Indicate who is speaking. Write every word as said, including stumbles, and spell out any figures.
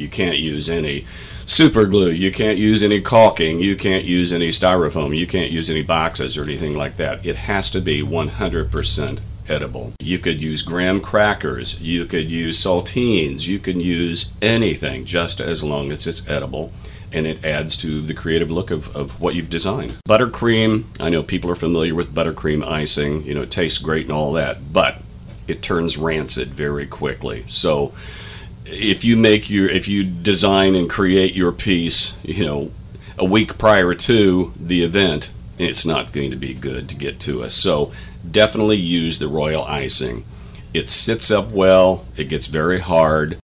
Speaker 1: can't use any super glue, you can't use any caulking, you can't use any styrofoam, you can't use any boxes or anything like that. It has to be one hundred percent edible. You could use graham crackers, you could use saltines, you can use anything just as long as it's edible, and it adds to the creative look of, of what you've designed. Buttercream, I know people are familiar with buttercream icing, you know, it tastes great and all that, but it turns rancid very quickly. So if you make your, if you design and create your piece, you know, a week prior to the event, it's not going to be good to get to us. So definitely use the royal icing. It sits up well, it gets very hard,